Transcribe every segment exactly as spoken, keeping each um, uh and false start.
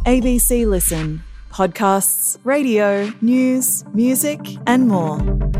A B C Listen. Podcasts, radio, news, music and more.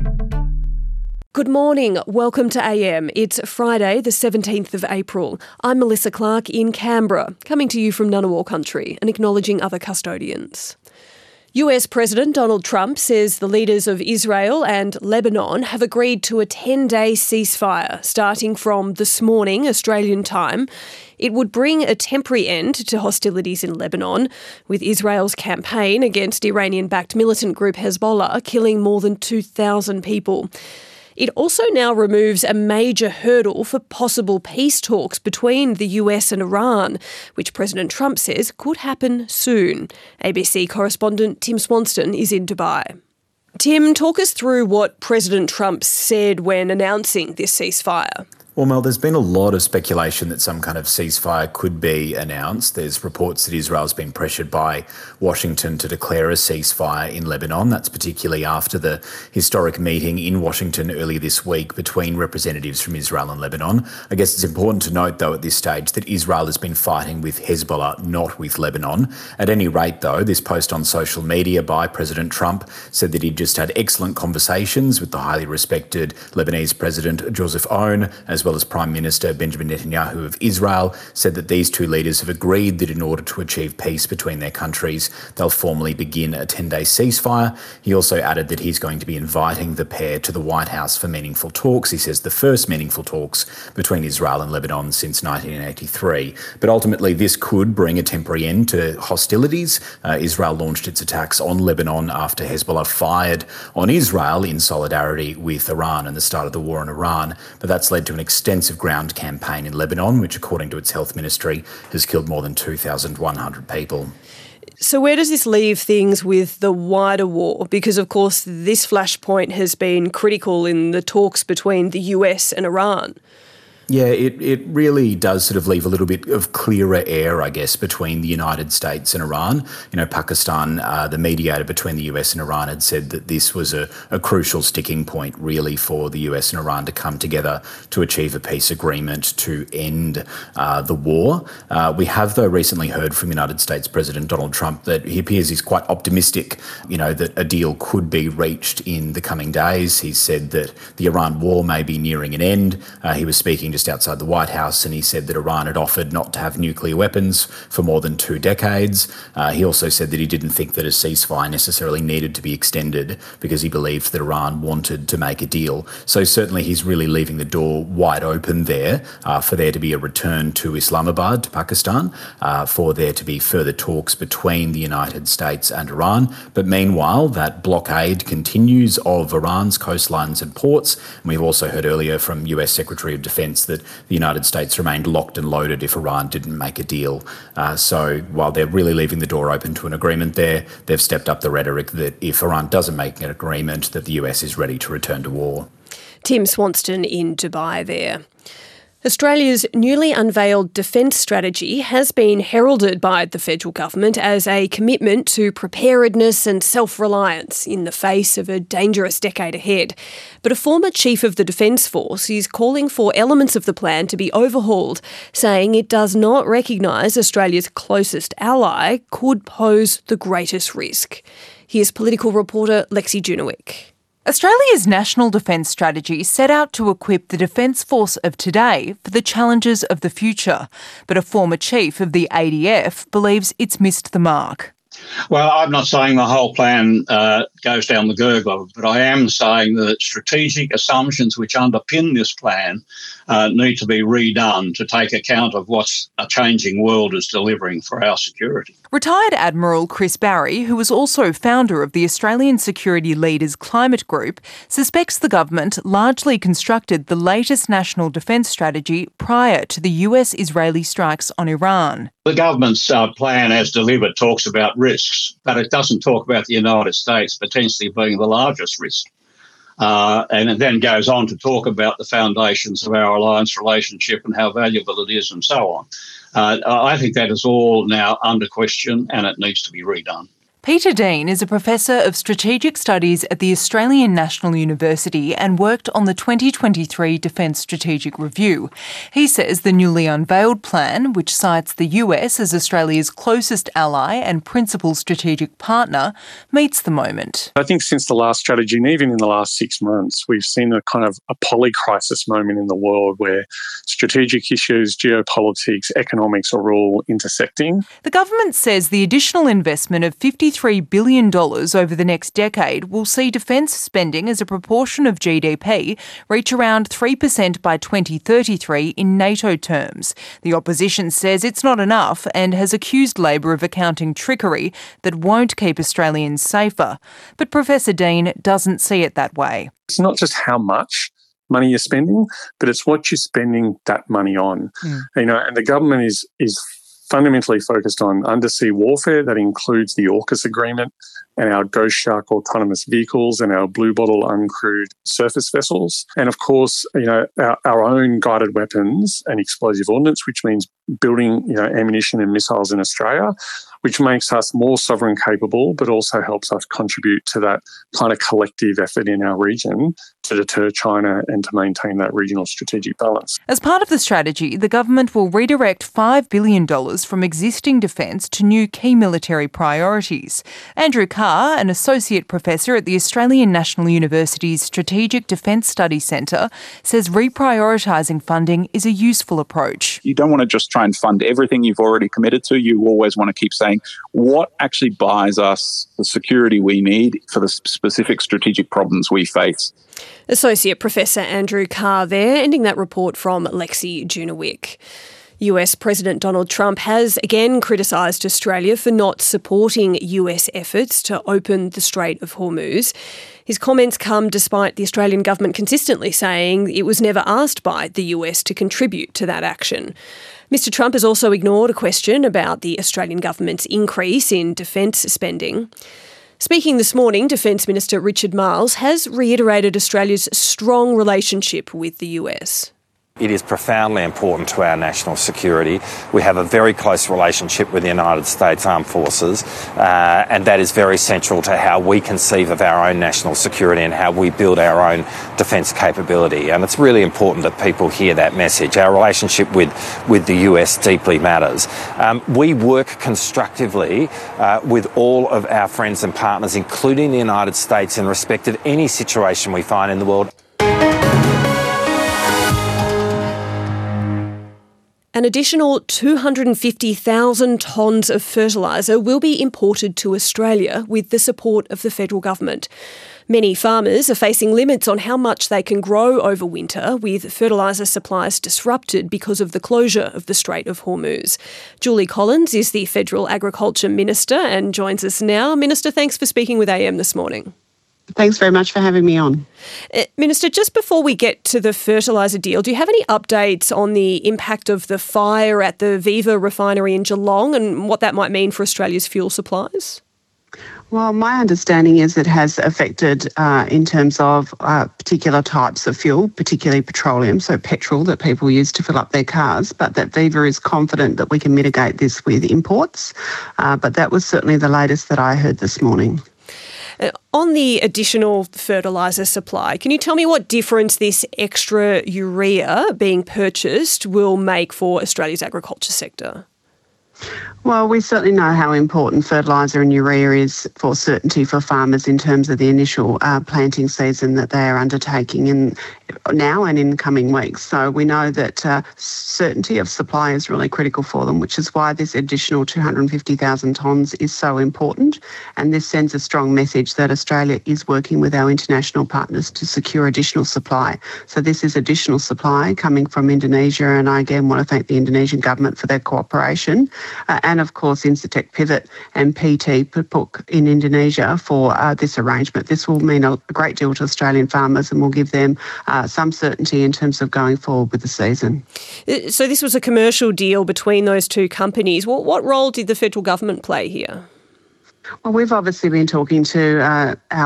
Good morning. Welcome to A M. It's Friday, the seventeenth of April. I'm Melissa Clark in Canberra, coming to you from Ngunnawal country and acknowledging other custodians. U S President Donald Trump says the leaders of Israel and Lebanon have agreed to a ten-day ceasefire starting from this morning, Australian time. It would bring a temporary end to hostilities in Lebanon, with Israel's campaign against Iranian-backed militant group Hezbollah killing more than two thousand people. It also now removes a major hurdle for possible peace talks between the U S and Iran, which President Trump says could happen soon. A B C correspondent Tim Swanston is in Dubai. Tim, talk us through what President Trump said when announcing this ceasefire. Well, Mel, there's been a lot of speculation that some kind of ceasefire could be announced. There's reports that Israel's been pressured by Washington to declare a ceasefire in Lebanon. That's particularly after the historic meeting in Washington earlier this week between representatives from Israel and Lebanon. I guess it's important to note, though, at this stage that Israel has been fighting with Hezbollah, not with Lebanon. At any rate, though, this post on social media by President Trump said that he'd just had excellent conversations with the highly respected Lebanese President Joseph Aoun, as well as Prime Minister Benjamin Netanyahu of Israel, said that these two leaders have agreed that in order to achieve peace between their countries, they'll formally begin a ten-day ceasefire. He also added that he's going to be inviting the pair to the White House for meaningful talks. He says the first meaningful talks between Israel and Lebanon since nineteen eighty-three. But ultimately, this could bring a temporary end to hostilities. Uh, Israel launched its attacks on Lebanon after Hezbollah fired on Israel in solidarity with Iran and the start of the war in Iran. But that's led to an extensive ground campaign in Lebanon, which, according to its health ministry, has killed more than two thousand one hundred people. So where does this leave things with the wider war? Because, of course, this flashpoint has been critical in the talks between the U S and Iran. Yeah, it, it really does sort of leave a little bit of clearer air, I guess, between the United States and Iran. You know, Pakistan, uh, the mediator between the U S and Iran, had said that this was a, a crucial sticking point, really, for the U S and Iran to come together to achieve a peace agreement to end uh, the war. Uh, we have, though, recently heard from United States President Donald Trump that he appears he's quite optimistic, you know, that a deal could be reached in the coming days. He said that the Iran war may be nearing an end. Uh, he was speaking just outside the White House, and he said that Iran had offered not to have nuclear weapons for more than two decades. Uh, he also said that he didn't think that a ceasefire necessarily needed to be extended because he believed that Iran wanted to make a deal. So certainly he's really leaving the door wide open there uh, for there to be a return to Islamabad, to Pakistan, uh, for there to be further talks between the United States and Iran. But meanwhile, that blockade continues of Iran's coastlines and ports. And we've also heard earlier from U S Secretary of Defense that the United States remained locked and loaded if Iran didn't make a deal. Uh, so while they're really leaving the door open to an agreement there, they've stepped up the rhetoric that if Iran doesn't make an agreement, that the U S is ready to return to war. Tim Swanston in Dubai there. Australia's newly unveiled defence strategy has been heralded by the federal government as a commitment to preparedness and self-reliance in the face of a dangerous decade ahead. But a former chief of the Defence Force is calling for elements of the plan to be overhauled, saying it does not recognise Australia's closest ally could pose the greatest risk. Here's political reporter Lexi Junowick. Australia's National Defence Strategy set out to equip the Defence Force of today for the challenges of the future, but a former chief of the A D F believes it's missed the mark. Well, I'm not saying the whole plan uh, goes down the gurgler, but I am saying that strategic assumptions which underpin this plan uh, need to be redone to take account of what a changing world is delivering for our security. Retired Admiral Chris Barry, who was also founder of the Australian Security Leaders Climate Group, suspects the government largely constructed the latest national defence strategy prior to the U S-Israeli strikes on Iran. The government's uh, plan as delivered talks about risks, but it doesn't talk about the United States potentially being the largest risk. Uh, and it then goes on to talk about the foundations of our alliance relationship and how valuable it is and so on. Uh, I think that is all now under question and it needs to be redone. Peter Dean is a Professor of Strategic Studies at the Australian National University and worked on the twenty twenty-three Defence Strategic Review. He says the newly unveiled plan, which cites the U S as Australia's closest ally and principal strategic partner, meets the moment. I think since the last strategy, and even in the last six months, we've seen a kind of a polycrisis moment in the world where strategic issues, geopolitics, economics are all intersecting. The government says the additional investment of fifty-three billion dollars over the next decade will see defence spending as a proportion of G D P reach around three percent by twenty thirty-three in NATO terms. The opposition says it's not enough and has accused Labor of accounting trickery that won't keep Australians safer. But Professor Dean doesn't see it that way. It's not just how much money you're spending, but it's what you're spending that money on. Mm. You know, and the government is is fundamentally focused on undersea warfare. That includes the AUKUS agreement and our Ghost Shark autonomous vehicles and our Blue Bottle uncrewed surface vessels. And of course, you know, our, our own guided weapons and explosive ordnance, which means building, you know, ammunition and missiles in Australia, which makes us more sovereign capable, but also helps us contribute to that kind of collective effort in our region to deter China and to maintain that regional strategic balance. As part of the strategy, the government will redirect five billion dollars from existing defence to new key military priorities. Andrew Carr, an associate professor at the Australian National University's Strategic Defence Studies Centre, says reprioritising funding is a useful approach. You don't want to just try and fund everything you've already committed to. You always want to keep saying what actually buys us the security we need for the specific strategic problems we face. Associate Professor Andrew Carr there, ending that report from Lexi Junawick. U S President Donald Trump has again criticised Australia for not supporting U S efforts to open the Strait of Hormuz. His comments come despite the Australian government consistently saying it was never asked by the U S to contribute to that action. Mister Trump has also ignored a question about the Australian government's increase in defence spending. Speaking this morning, Defence Minister Richard Marles has reiterated Australia's strong relationship with the U S. It is profoundly important to our national security. We have a very close relationship with the United States Armed Forces, uh, and that is very central to how we conceive of our own national security and how we build our own defence capability. And it's really important that people hear that message. Our relationship with, with the U S deeply matters. Um, we work constructively uh, with all of our friends and partners, including the United States, in respect of any situation we find in the world. An additional two hundred fifty thousand tonnes of fertiliser will be imported to Australia with the support of the federal government. Many farmers are facing limits on how much they can grow over winter, with fertiliser supplies disrupted because of the closure of the Strait of Hormuz. Julie Collins is the Federal Agriculture Minister and joins us now. Minister, thanks for speaking with A M this morning. Thanks very much for having me on. Uh, Minister, just before we get to the fertiliser deal, do you have any updates on the impact of the fire at the Viva refinery in Geelong and what that might mean for Australia's fuel supplies? Well, my understanding is it has affected uh, in terms of uh, particular types of fuel, particularly petroleum, so petrol that people use to fill up their cars, but that Viva is confident that we can mitigate this with imports. Uh, but that was certainly the latest that I heard this morning. Uh, on the additional fertiliser supply, can you tell me what difference this extra urea being purchased will make for Australia's agriculture sector? Well, we certainly know how important fertiliser and urea is for certainty for farmers in terms of the initial uh, planting season that they are undertaking in now and in coming weeks. So we know that uh, certainty of supply is really critical for them, which is why this additional two hundred fifty thousand tonnes is so important. And this sends a strong message that Australia is working with our international partners to secure additional supply. So this is additional supply coming from Indonesia, and I again want to thank the Indonesian government for their cooperation. Uh, and of course Incitec Pivot and P T Pupuk in Indonesia for uh, this arrangement. This will mean a great deal to Australian farmers and will give them uh, some certainty in terms of going forward with the season. So this was a commercial deal between those two companies. What, what role did the federal government play here? Well, we've obviously been talking to uh, our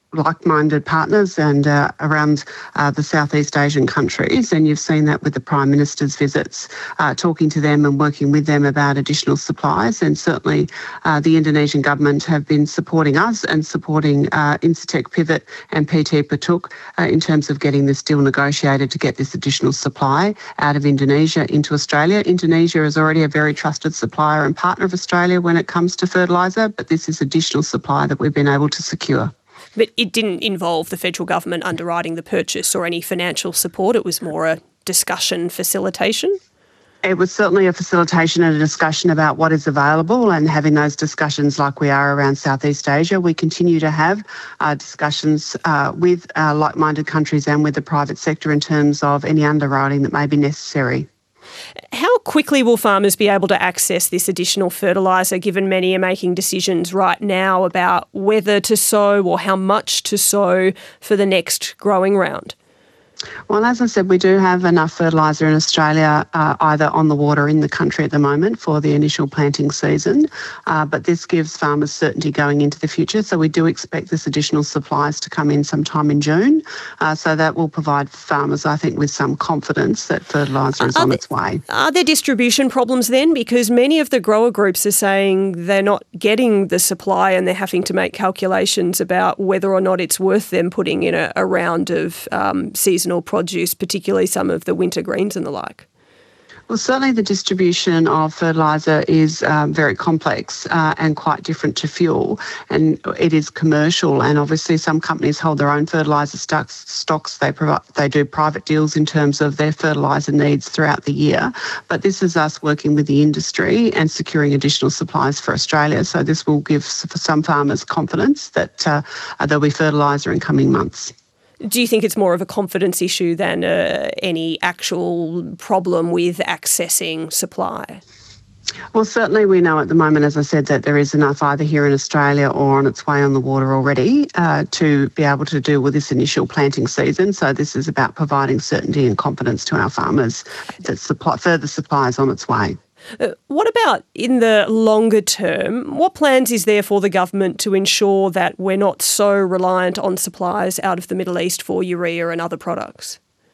like-minded partners and uh, around uh, the Southeast Asian countries, and you've seen that with the Prime Minister's visits, uh, talking to them and working with them about additional supplies. And certainly uh, the Indonesian government have been supporting us and supporting uh, Incitec Pivot and P T Patuk uh, in terms of getting this deal negotiated to get this additional supply out of Indonesia into Australia. Indonesia is already a very trusted supplier and partner of Australia when it comes to fertiliser, but this is additional supply that we've been able to secure. But it didn't involve the federal government underwriting the purchase or any financial support. It was more a discussion facilitation? It was certainly a facilitation and a discussion about what is available, and having those discussions like we are around Southeast Asia. We continue to have uh, discussions uh, with uh, like-minded countries and with the private sector in terms of any underwriting that may be necessary. How quickly will farmers be able to access this additional fertiliser, given many are making decisions right now about whether to sow or how much to sow for the next growing round? Well, as I said, we do have enough fertiliser in Australia, uh, either on the water in the country at the moment for the initial planting season, uh, but this gives farmers certainty going into the future. So we do expect this additional supplies to come in sometime in June. Uh, so that will provide farmers, I think, with some confidence that fertiliser is are on there, its way. Are there distribution problems then? Because many of the grower groups are saying they're not getting the supply and they're having to make calculations about whether or not it's worth them putting in a, a round of um, seasonal produce, particularly some of the winter greens and the like. Well, certainly the distribution of fertiliser is um, very complex uh, and quite different to fuel, and it is commercial, and obviously some companies hold their own fertiliser stocks. stocks. They provide, they do private deals in terms of their fertiliser needs throughout the year, but this is us working with the industry and securing additional supplies for Australia. So this will give some farmers confidence that uh, there'll be fertiliser in coming months. Do you think it's more of a confidence issue than uh, any actual problem with accessing supply? Well, certainly we know at the moment, as I said, that there is enough either here in Australia or on its way on the water already uh, to be able to deal with this initial planting season. So this is about providing certainty and confidence to our farmers that supply, further supply is on its way. Uh, what about in the longer term? What plans is there for the government to ensure that we're not so reliant on supplies out of the Middle East for urea and other products?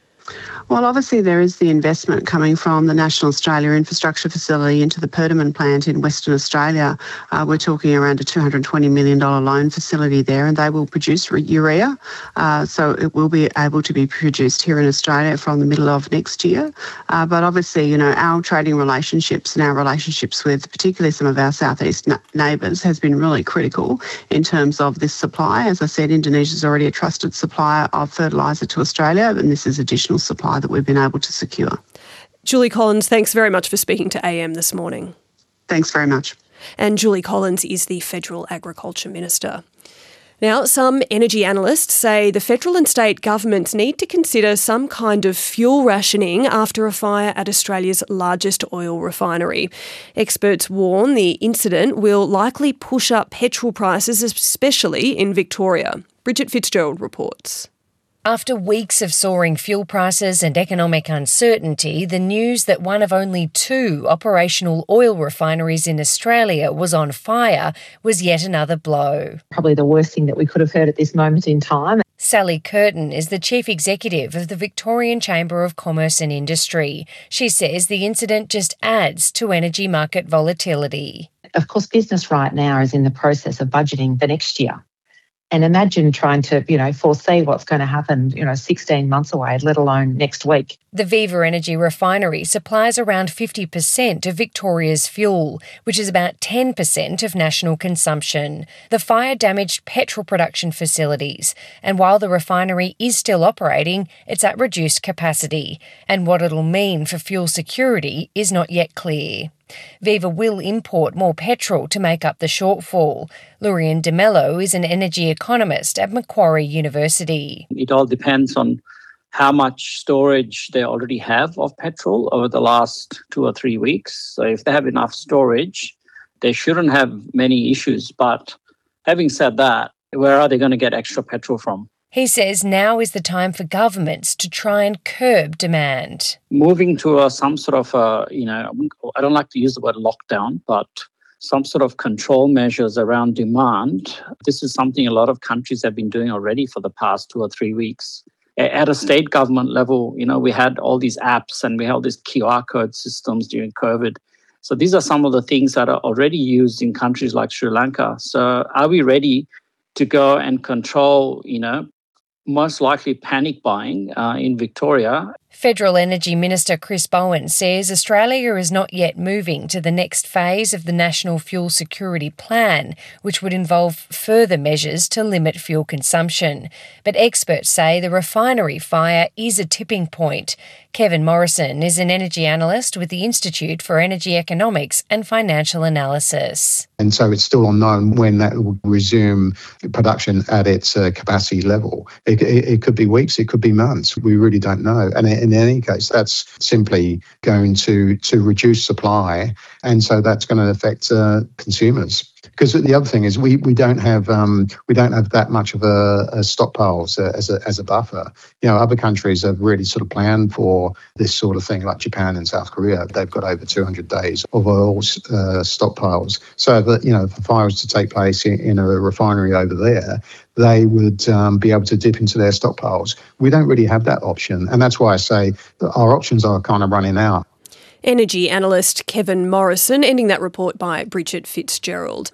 Well, obviously there is the investment coming from the National Australia Infrastructure Facility into the Perdaman plant in Western Australia. Uh, we're talking around a two hundred twenty million dollars loan facility there, and they will produce urea. Uh, so it will be able to be produced here in Australia from the middle of next year. Uh, but obviously, you know, our trading relationships and our relationships with particularly some of our southeast na- neighbours has been really critical in terms of this supply. As I said, Indonesia is already a trusted supplier of fertiliser to Australia, and this is additional supply that we've been able to secure. Julie Collins, thanks very much for speaking to A M this morning. Thanks very much. And Julie Collins is the Federal Agriculture Minister. Now, some energy analysts say the federal and state governments need to consider some kind of fuel rationing after a fire at Australia's largest oil refinery. Experts warn the incident will likely push up petrol prices, especially in Victoria. Bridget Fitzgerald reports. After weeks of soaring fuel prices and economic uncertainty, the news that one of only two operational oil refineries in Australia was on fire was yet another blow. Probably the worst thing that we could have heard at this moment in time. Sally Curtin is the Chief Executive of the Victorian Chamber of Commerce and Industry. She says the incident just adds to energy market volatility. Of course, business right now is in the process of budgeting for next year. And imagine trying to, you know, foresee what's going to happen, you know, sixteen months away, let alone next week. The Viva Energy refinery supplies around fifty percent of Victoria's fuel, which is about ten percent of national consumption. The fire damaged petrol production facilities, and while the refinery is still operating, it's at reduced capacity. And what it'll mean for fuel security is not yet clear. Viva will import more petrol to make up the shortfall. Lurian De Mello is an energy economist at Macquarie University. It all depends on how much storage they already have of petrol over the last two or three weeks. So if they have enough storage, they shouldn't have many issues. But having said that, where are they going to get extra petrol from? He says now is the time for governments to try and curb demand. Moving to a, some sort of, a, you know, I don't like to use the word lockdown, but some sort of control measures around demand. This is something a lot of countries have been doing already for the past two or three weeks. At a state government level, you know, we had all these apps and we had all these Q R code systems during COVID. So these are some of the things that are already used in countries like Sri Lanka. So are we ready to go and control, you know, most likely panic buying uh, in Victoria? Federal Energy Minister Chris Bowen says Australia is not yet moving to the next phase of the National Fuel Security Plan, which would involve further measures to limit fuel consumption. But experts say the refinery fire is a tipping point. Kevin Morrison is an energy analyst with the Institute for Energy Economics and Financial Analysis. And so it's still unknown when that will resume production at its uh, capacity level. It, it, it could be weeks, it could be months. We really don't know. And in any case, that's simply going to, to reduce supply. And so that's going to affect uh, consumers. Because the other thing is we we don't have um, we don't have that much of a, a stockpiles uh, as a as a buffer. You know, other countries have really sort of planned for this sort of thing, like Japan and South Korea. They've got over two hundred days of oil uh, stockpiles. So that, you know, if a fire was to take place in, in a refinery over there, they would um, be able to dip into their stockpiles. We don't really have that option, and that's why I say that our options are kind of running out. Energy analyst Kevin Morrison, ending that report by Bridget Fitzgerald.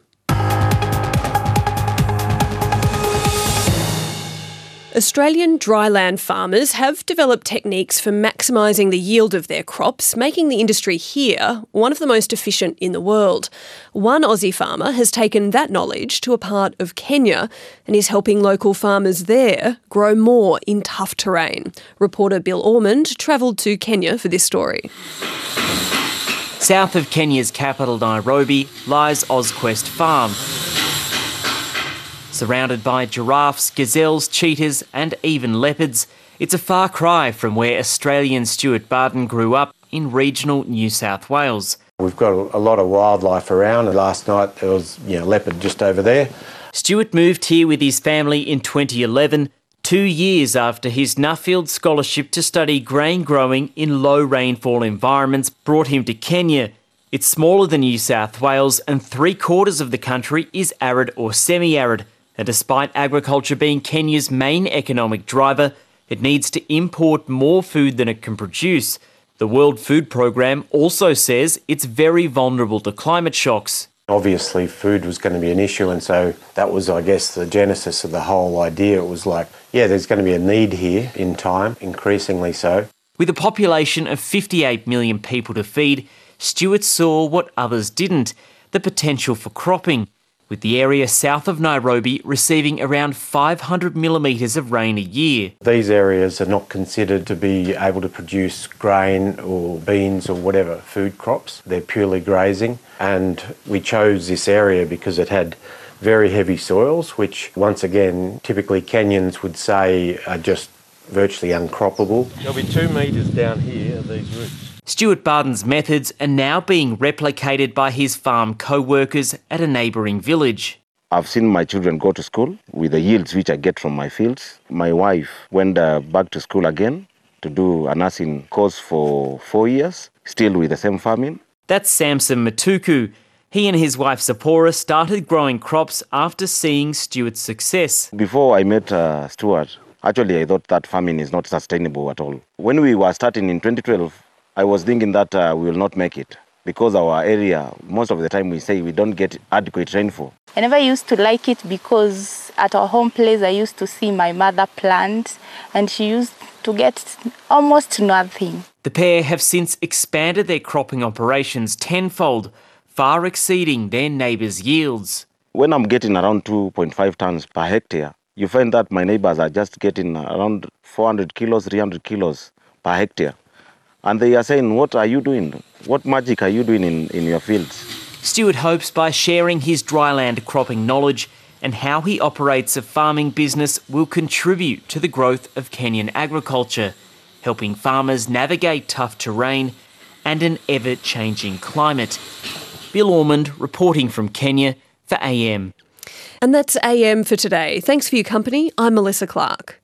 Australian dryland farmers have developed techniques for maximising the yield of their crops, making the industry here one of the most efficient in the world. One Aussie farmer has taken that knowledge to a part of Kenya and is helping local farmers there grow more in tough terrain. Reporter Bill Ormond travelled to Kenya for this story. South of Kenya's capital, Nairobi, lies Ozquest Farm. Surrounded by giraffes, gazelles, cheetahs and even leopards, it's a far cry from where Australian Stuart Barton grew up in regional New South Wales. We've got a lot of wildlife around, and last night there was, you know, leopard just over there. Stuart moved here with his family in twenty eleven, two years after his Nuffield scholarship to study grain growing in low rainfall environments brought him to Kenya. It's smaller than New South Wales and three quarters of the country is arid or semi-arid. And despite agriculture being Kenya's main economic driver, it needs to import more food than it can produce. The World Food Programme also says it's very vulnerable to climate shocks. Obviously, food was going to be an issue, and so that was, I guess, the genesis of the whole idea. It was like, yeah, there's going to be a need here in time, increasingly so. With a population of fifty-eight million people to feed, Stuart saw what others didn't, the potential for cropping, with the area south of Nairobi receiving around five hundred millimetres of rain a year. These areas are not considered to be able to produce grain or beans or whatever food crops. They're purely grazing, and we chose this area because it had very heavy soils, which once again typically Kenyans would say are just virtually uncroppable. There'll be two metres down here of these roots. Stuart Barton's methods are now being replicated by his farm co-workers at a neighbouring village. I've seen my children go to school with the yields which I get from my fields. My wife went uh, back to school again to do a nursing course for four years, still with the same farming. That's Samson Matuku. He and his wife Zipporah started growing crops after seeing Stuart's success. Before I met uh, Stuart, actually I thought that farming is not sustainable at all. When we were starting in twenty twelve, I was thinking that uh, we will not make it because our area, most of the time we say we don't get adequate rainfall. I never used to like it because at our home place I used to see my mother plant and she used to get almost nothing. The pair have since expanded their cropping operations tenfold, far exceeding their neighbours' yields. When I'm getting around two point five tonnes per hectare, you find that my neighbours are just getting around four hundred kilos, three hundred kilos per hectare. And they are saying, what are you doing? What magic are you doing in, in your fields? Stuart hopes by sharing his dryland cropping knowledge and how he operates a farming business will contribute to the growth of Kenyan agriculture, helping farmers navigate tough terrain and an ever-changing climate. Bill Ormond reporting from Kenya for A M. And that's A M for today. Thanks for your company. I'm Melissa Clark.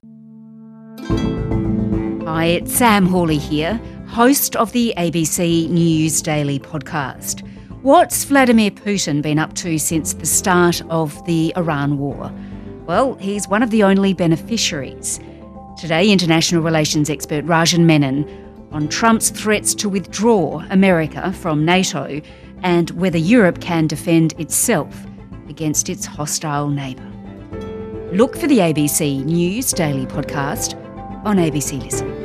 Hi, it's Sam Hawley here, host of the A B C News Daily podcast. What's Vladimir Putin been up to since the start of the Iran war? Well, he's one of the only beneficiaries. Today, international relations expert Rajan Menon on Trump's threats to withdraw America from NATO and whether Europe can defend itself against its hostile neighbour. Look for the A B C News Daily podcast on A B C Listen.